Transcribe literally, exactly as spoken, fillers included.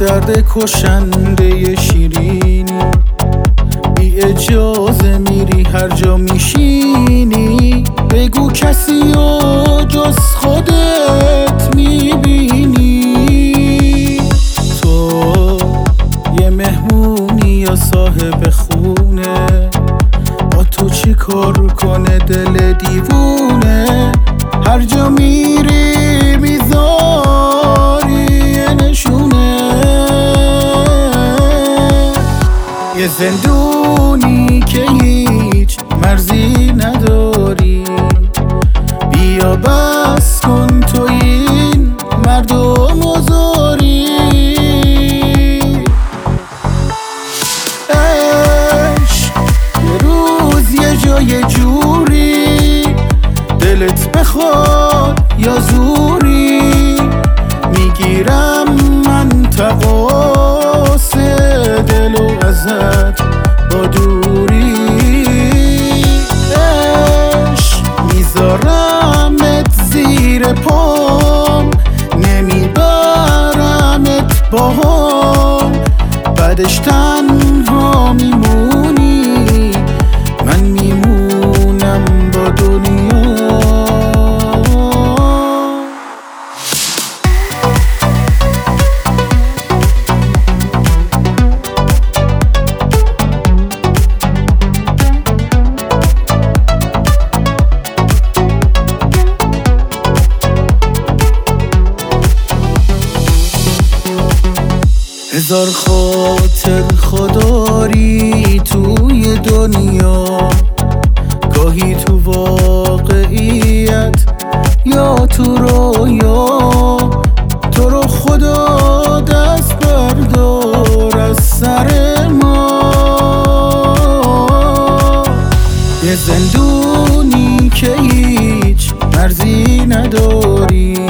درد کشنده شیرینی، بی اجازه میری هر جا میشینی. بگو کسی و جز خودت میبینی؟ تو یه مهمونی یا صاحب خونه، با تو چی کار کنه دل دیوونه؟ هر جا میری میذاری یه نشونه، یه زندونی که هیچ مرزی نداری. بیا بس کن تو این مردم و زاری. عشق یه روز یه جای جوری، دلت بخواد یا زوری، میگیرم من تقاس دلو ازت با دوری. عشق میذارمت زیر پام، نمیبرمت باهام، بعدش تنها میمونی، من میمونم با دنیا. هزار خاطر خوداری توی دنیا، گاهی تو واقعیت یا تو رویا. تو رو خدا دست بردار از سر ما، یه زندونی که هیچ مرزی نداری.